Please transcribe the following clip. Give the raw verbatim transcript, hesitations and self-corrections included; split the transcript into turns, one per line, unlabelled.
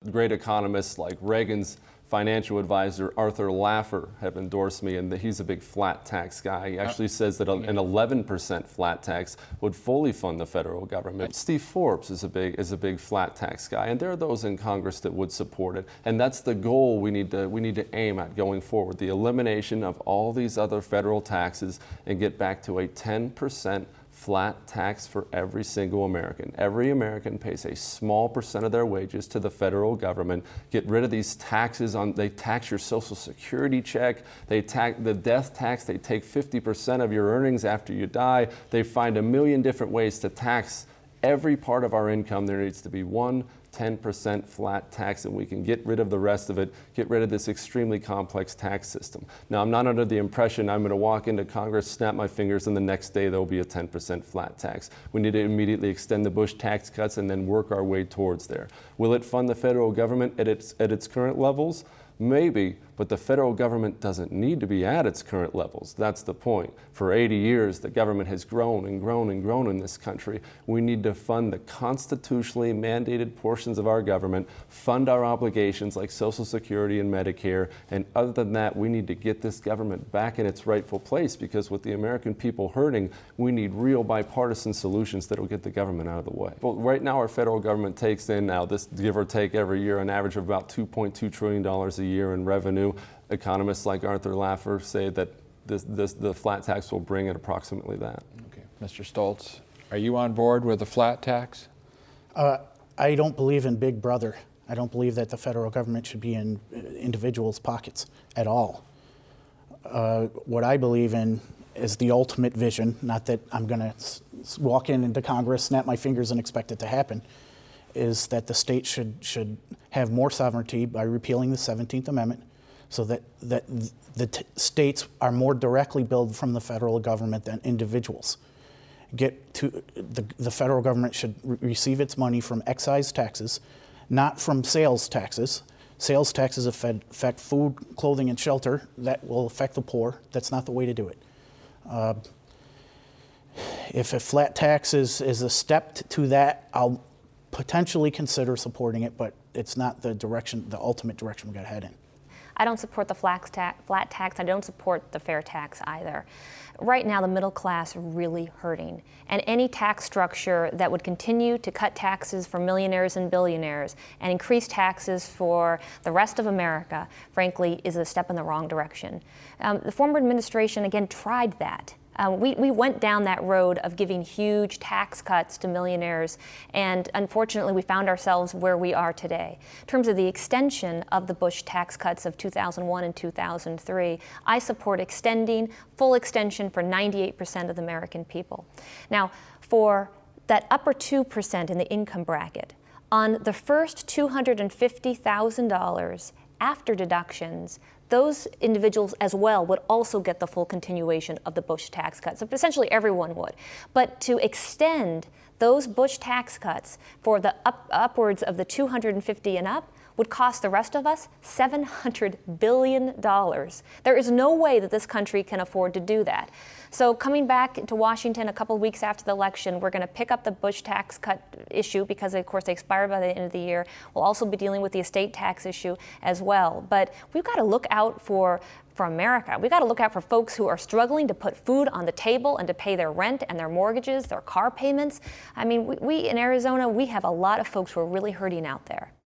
great economists like Reagan's financial advisor Arthur Laffer have endorsed me, and he's a big flat tax guy. He actually says that an eleven percent flat tax would fully fund the federal government. Steve Forbes is a big is a big flat tax guy, and there are those in Congress that would support it. And that's the goal we need to we need to aim at going forward: the elimination of all these other federal taxes and get back to a ten percent flat tax for every single American. Every American pays a small percent of their wages to the federal government. Get rid of these taxes on, they tax your Social Security check, they tax the death tax, they take fifty percent of your earnings after you die. They find a million different ways to tax every part of our income. There needs to be one ten percent flat tax, and we can get rid of the rest of it, get rid of this extremely complex tax system. Now, I'm not under the impression I'm going to walk into Congress, snap my fingers, and the next day there'll be a ten percent flat tax. We need to immediately extend the Bush tax cuts and then work our way towards there. Will it fund the federal government at its, at its current levels? Maybe, but the federal government doesn't need to be at its current levels. That's the point. For eighty years, the government has grown and grown and grown in this country. We need to fund the constitutionally mandated portions of our government, fund our obligations like Social Security and Medicare, and other than that, we need to get this government back in its rightful place, because with the American people hurting, we need real bipartisan solutions that will get the government out of the way. But right now, our federal government takes in now, this give or take every year, an average of about two point two trillion dollars a year in revenue. Economists like Arthur Laffer say that this, this, the flat tax will bring in approximately that.
Okay. Mister Stoltz, are you on board with a flat tax?
Uh, I don't believe in Big Brother. I don't believe that the federal government should be in individuals' pockets at all. Uh, what I believe in is the ultimate vision, not that I'm going to walk in into Congress, snap my fingers, and expect it to happen, is that the state should, should have more sovereignty by repealing the seventeenth Amendment, so that, that the t states are more directly billed from the federal government than individuals. Get to, the, the federal government should re receive its money from excise taxes, not from sales taxes. Sales taxes affect, affect food, clothing, and shelter. That will affect the poor. That's not the way to do it. Uh, if a flat tax is, is a step to that, I'll potentially consider supporting it, but it's not the direction, the ultimate direction we got to head in.
I don't support the flat tax. I don't support the fair tax either. Right now, the middle class are really hurting, and any tax structure that would continue to cut taxes for millionaires and billionaires and increase taxes for the rest of America, frankly, is a step in the wrong direction. Um, the former administration, again, tried that. Um, we, we went down that road of giving huge tax cuts to millionaires, and unfortunately we found ourselves where we are today. In terms of the extension of the Bush tax cuts of two thousand one and two thousand three, I support extending, full extension for ninety-eight percent of the American people. Now, for that upper two percent in the income bracket, on the first two hundred fifty thousand dollars after deductions, those individuals as well would also get the full continuation of the Bush tax cuts. So essentially everyone would. But to extend those Bush tax cuts for the up, upwards of the two hundred fifty and up would cost the rest of us seven hundred billion dollars. There is no way that this country can afford to do that. So coming back to Washington a couple of weeks after the election, we're going to pick up the Bush tax cut issue because, of course, they expire by the end of the year. We'll also be dealing with the estate tax issue as well. But we've got to look out for for America. We've got to look out for folks who are struggling to put food on the table and to pay their rent and their mortgages, their car payments. I mean, we, we in Arizona, we have a lot of folks who are really hurting out there.